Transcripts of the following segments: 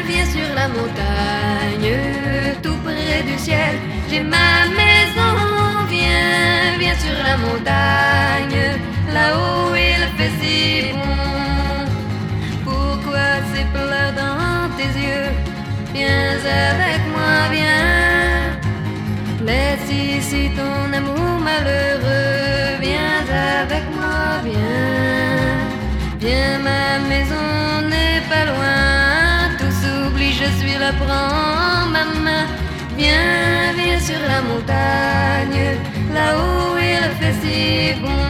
viens sur la montagne, tout près du ciel. J'ai ma maison, viens sur la montagne, là-haut il fait si bon. Pourquoi ces pleurs dans tes yeux? Viens avec moi, viens. Laisse ici ton amour malheureux, viens avec moi, viens. Viens, ma maison n'est pas loin, tout s'oublie, je suis là, prends ma main. Viens sur la montagne, là-haut il fait si bon.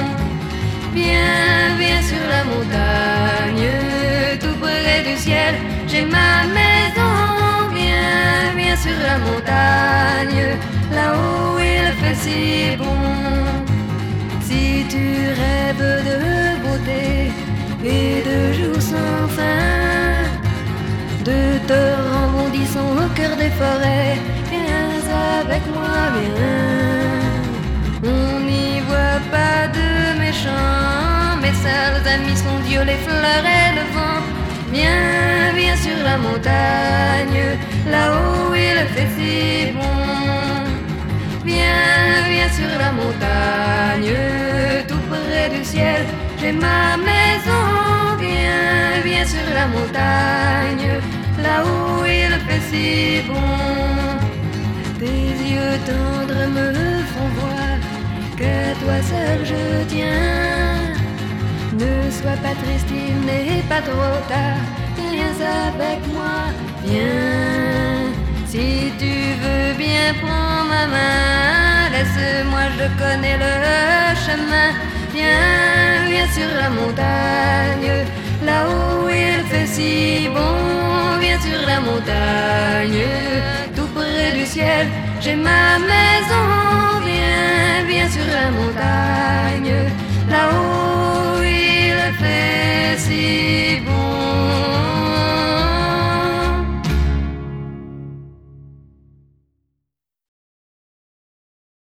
Viens sur la montagne, tout près du ciel. J'ai ma maison, viens sur la montagne, là-haut il fait si bon. Si tu rêves de beauté et de jours sans fin, de torrents rebondissant au cœur des forêts, viens avec moi, viens. On n'y voit pas de méchants, mes seuls amis sont Dieu, les fleurs et le vent. Viens sur la montagne, là-haut il fait si bon. Viens sur la montagne, tout près du ciel. J'ai ma maison, viens sur la montagne, là-haut il fait si bon. Tes yeux tendres me font voir que toi seul je tiens. Ne sois pas triste, il n'est pas trop tard. Viens avec moi, viens. Si tu veux bien, prends ma main. Laisse-moi, je connais le chemin. Viens sur la montagne, là-haut il fait si bon. Viens sur la montagne, tout près du ciel. J'ai ma maison, viens sur la montagne.